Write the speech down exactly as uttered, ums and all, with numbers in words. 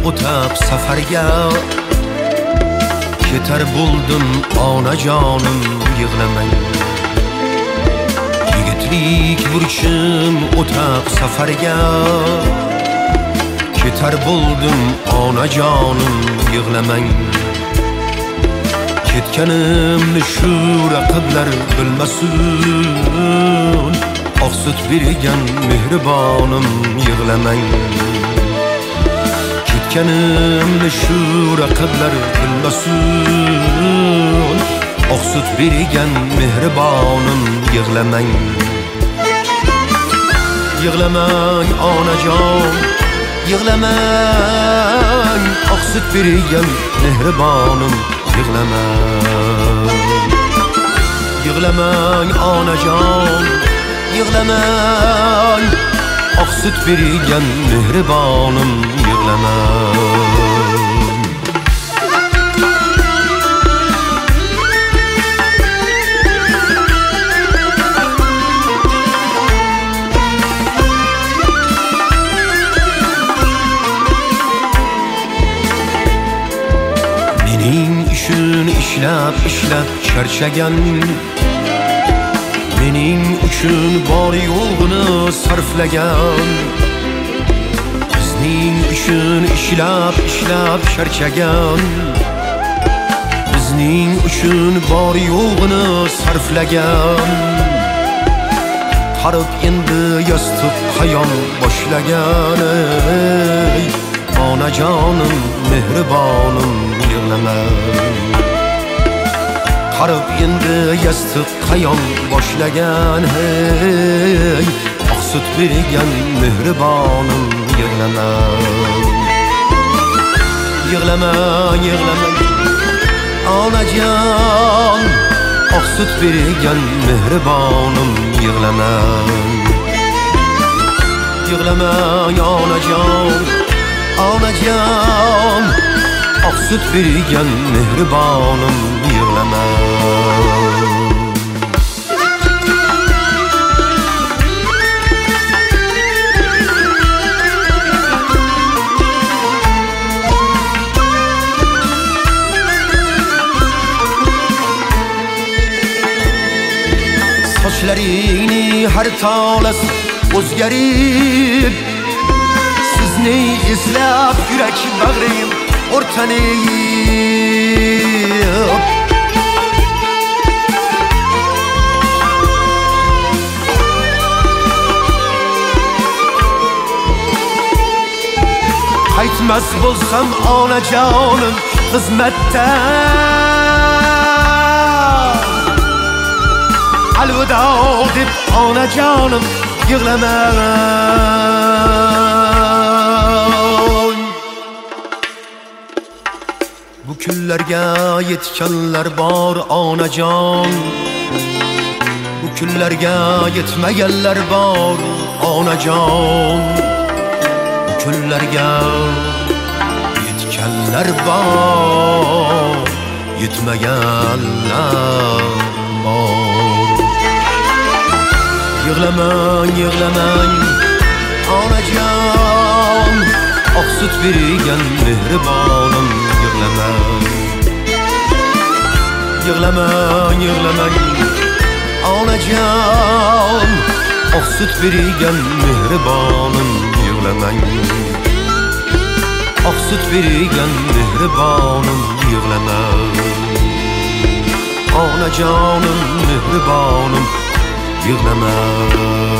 o'tab safarga, ketar bo'ldim onajonim yig'lamang. Yigitlik burchim o'tab safarga, ketar bo'ldim onajonim yig'lamang. Ketganimni shu raqiblar bilmasin, oq sut bergan mehribonim yig'lamang. Ketganimni shu raqiblar bilmasin, oq sut bergan mehribonim yig'lamang. Yig'lamang onajon, yig'lamang, oq sut bergan mehribonim yig'lamang. Yig'lamang onajon, yig'lamang, oq sut bergan mehribonim yig'lamang. Mening uchun ishlab ishlab charchagan, mening uchun bor yo'g'ini sarflagan, bizning uchun ishlab ishlab charchagan, bizning uchun bor yo'g'ini sarflagan. Qarib endi yostiq hayol boshlagan, ey onajonim mehribonim yig'lamang. Qarib endi yostiq hayol boshlagan, hey oq sut bergan mehribonim yig'lamang. Yig'lamang, yig'lamang onajon, oq sut bergan mehribonim yig'lamang. Yig'lamang onajon, onajon, oq sut bergan mehribonim yig'lamang. Sochlaringni har tolasi o'zgarib, sizni eslab yurak bag'rim o'rtanib. Qaytmas bo'lsam onajonim xizmatda, alvido deb onajonim yig'lamang. Bu kunlarga yetganlar bor onajon, bu kunlarga yetmaganlar bor onajon. Bu kunlarga yetganlar bor, yetmaganlar bor. Yig'lamang, yig'lamang onajon, oq sut bergan mehribonim yig'lamang. Yig'lamang, yig'lamang onajon, oq sut bergan mehribonim yig'lamang. Oq sut bergan mehribonim yig'lamang. Onajonim mehribonim yig'lamang.